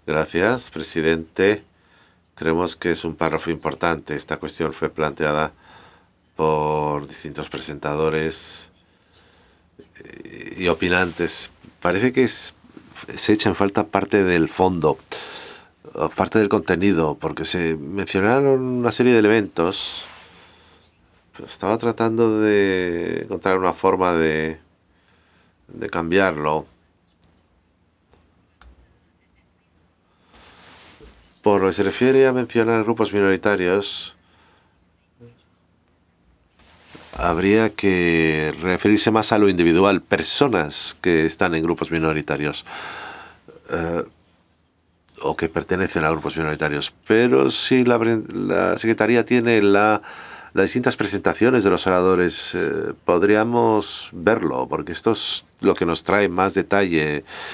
Gracias, presidente. Creemos que es un párrafo importante. Esta cuestión fue planteada por distintos presentadores y opinantes. Parece que se echa en falta parte del fondo, parte del contenido, porque se mencionaron una serie de elementos. Pero estaba tratando de encontrar una forma de cambiarlo. Por lo que se refiere a mencionar grupos minoritarios, habría que referirse más a lo individual, personas que están en grupos minoritarios eh, o que pertenecen a grupos minoritarios. Pero si la Secretaría tiene las distintas presentaciones de los oradores, podríamos verlo, porque esto es lo que nos trae más detalle